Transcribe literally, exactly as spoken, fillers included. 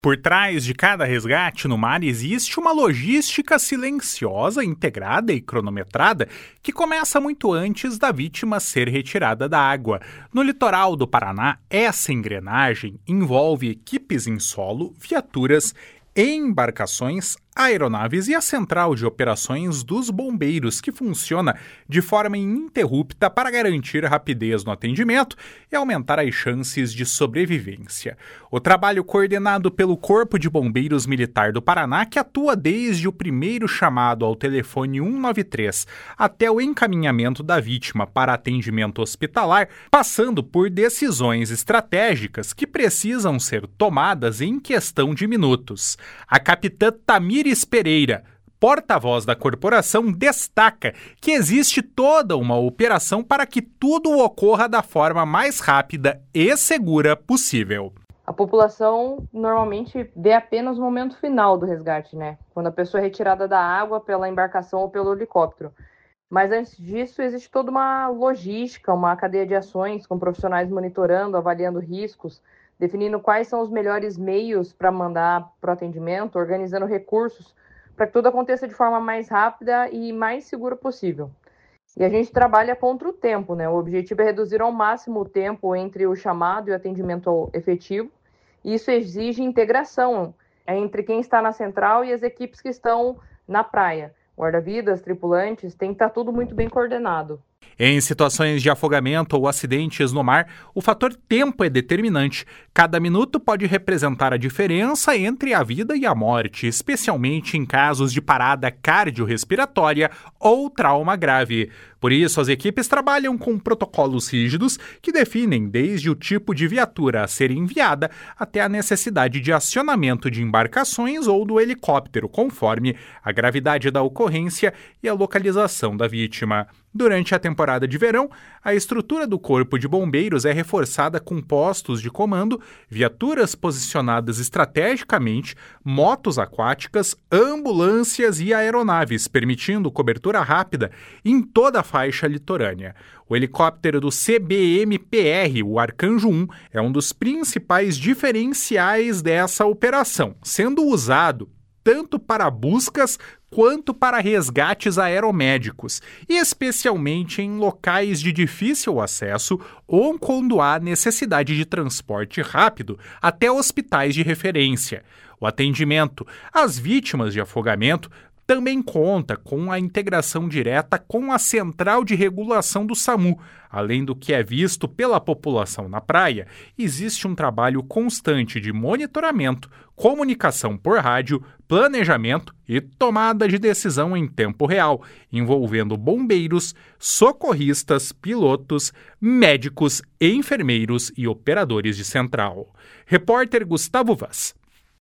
Por trás de cada resgate no mar existe uma logística silenciosa, integrada e cronometrada que começa muito antes da vítima ser retirada da água. No litoral do Paraná, essa engrenagem envolve equipes em solo, viaturas, embarcações, aeronaves e a central de operações dos bombeiros, que funciona de forma ininterrupta para garantir rapidez no atendimento e aumentar as chances de sobrevivência. O trabalho coordenado pelo Corpo de Bombeiros Militar do Paraná, que atua desde o primeiro chamado ao telefone cento e noventa e três até o encaminhamento da vítima para atendimento hospitalar, passando por decisões estratégicas que precisam ser tomadas em questão de minutos. A capitã Tamires Pereira, porta-voz da corporação, destaca que existe toda uma operação para que tudo ocorra da forma mais rápida e segura possível. A população normalmente vê apenas o momento final do resgate, né? Quando a pessoa é retirada da água pela embarcação ou pelo helicóptero. Mas antes disso, existe toda uma logística, uma cadeia de ações com profissionais monitorando, avaliando riscos, definindo quais são os melhores meios para mandar para o atendimento, organizando recursos para que tudo aconteça de forma mais rápida e mais segura possível. E a gente trabalha contra o tempo, né? O objetivo é reduzir ao máximo o tempo entre o chamado e o atendimento efetivo. E isso exige integração entre quem está na central e as equipes que estão na praia. Guarda-vidas, tripulantes, tem que estar tudo muito bem coordenado. Em situações de afogamento ou acidentes no mar, o fator tempo é determinante. Cada minuto pode representar a diferença entre a vida e a morte, especialmente em casos de parada cardiorrespiratória ou trauma grave. Por isso, as equipes trabalham com protocolos rígidos que definem desde o tipo de viatura a ser enviada até a necessidade de acionamento de embarcações ou do helicóptero, conforme a gravidade da ocorrência e a localização da vítima. Durante a temporada de verão, a estrutura do Corpo de Bombeiros é reforçada com postos de comando, viaturas posicionadas estrategicamente, motos aquáticas, ambulâncias e aeronaves, permitindo cobertura rápida em toda a faixa litorânea. O helicóptero do C B M P R, o Arcanjo um, é um dos principais diferenciais dessa operação, sendo usado tanto para buscas quanto para resgates aeromédicos, e especialmente em locais de difícil acesso ou quando há necessidade de transporte rápido até hospitais de referência. O atendimento às vítimas de afogamento também conta com a integração direta com a Central de Regulação do SAMU. Além do que é visto pela população na praia, existe um trabalho constante de monitoramento, comunicação por rádio, planejamento e tomada de decisão em tempo real, envolvendo bombeiros, socorristas, pilotos, médicos, enfermeiros e operadores de central. Repórter Gustavo Vaz.